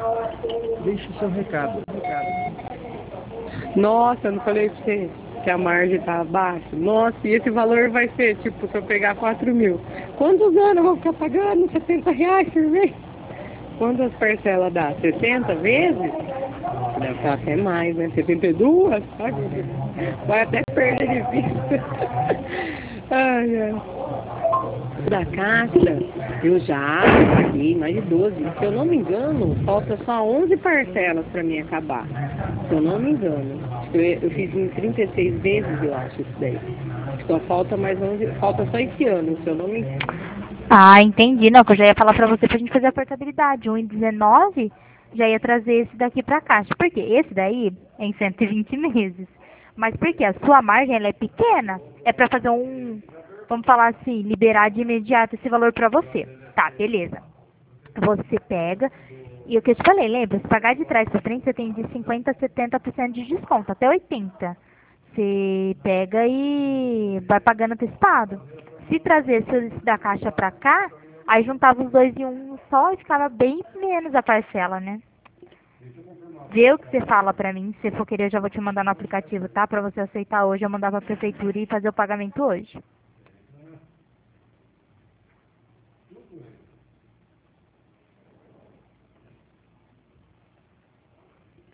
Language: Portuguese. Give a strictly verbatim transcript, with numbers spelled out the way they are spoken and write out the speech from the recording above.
Deixe o seu recado. Nossa, eu não falei pra você que a margem tá baixa? Nossa, e esse valor vai ser, tipo, se eu pegar quatro mil. Quantos anos eu vou ficar pagando setenta reais por mês? Quantas parcelas dá? sessenta vezes? Deve estar até mais, né? setenta e duas? Ai, meu Deus. Vai até perda de vista. Ai, ai. Da Caixa, eu já paguei mais de doze. Se eu não me engano, falta só onze parcelas para mim acabar. Se eu não me engano. Acho que Eu, eu fiz em trinta e seis vezes, eu acho, isso daí. Só falta mais onze, falta só esse ano, se eu não me engano. Ah, entendi. Não, que eu já ia falar pra você pra gente fazer a portabilidade. um e dezenove já ia trazer esse daqui pra caixa. Por quê? Esse daí é em cento e vinte meses. Mas por quê? A sua margem ela é pequena. É pra fazer um, vamos falar assim, liberar de imediato esse valor pra você. Tá, beleza. Você pega, e o que eu te falei, lembra? Se pagar de trás pra frente, você tem de cinquenta a setenta por cento de desconto, até oitenta por cento. Você pega e vai pagando antecipado. Se trazer esse da caixa pra cá, aí juntava os dois em um só e ficava bem menos a parcela, né? Vê o que você fala pra mim. Se for querer, eu já vou te mandar no aplicativo, tá? Pra você aceitar hoje, eu mandar pra prefeitura e fazer o pagamento hoje.